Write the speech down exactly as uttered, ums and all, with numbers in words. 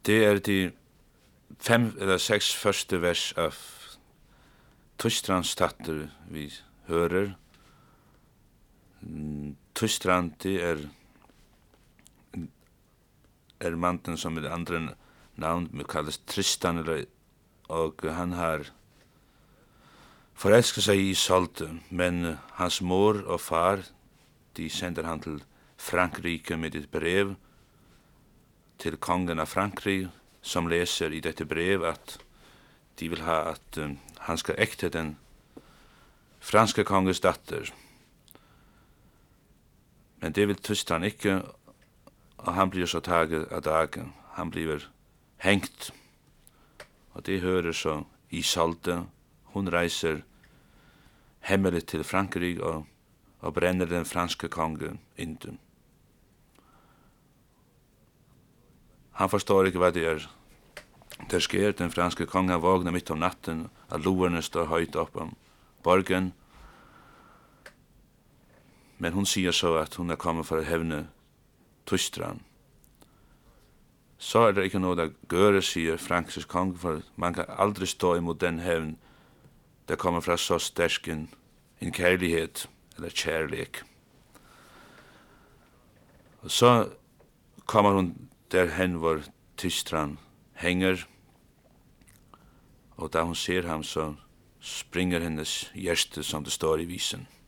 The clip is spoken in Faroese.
Det er de fem eller seks første vers av Tystrans tatter vi hører. Tystran, det er er mannen som er andre navn, vi kalles Tristan, eller, og han har forelsket seg i Isolde, men hans mor og far, de sender han til Frankrike med et brev til kongen av Frankrike, som leser i dette brev at de vil ha at um, han skal ekte den franske konges datter. Men det vil Tystran ikke, og han blir så taget av dagen. Han blir hengt. Og det hører så Isolde. Hun reiser hemmelig til Frankrike og, og brenner den franske kongen inden. Han forstår ikke hva det er. Der sker den franske kongen vågner midt om natten, at loerne står høyt opp om borgen. Men hun sier så at hun er kommet for å hevne Tystran. Så er det ikke noe å gjøre, sier Frankrikes konge, for man kan aldri stå imot den hevn. Det kommer fra så sterk en, en kærlighet, eller kjærlighet. Og så kommer hun derhen hvor Tystran henger, og da hun ser ham, så springer hennes hjerte, som det står i visen.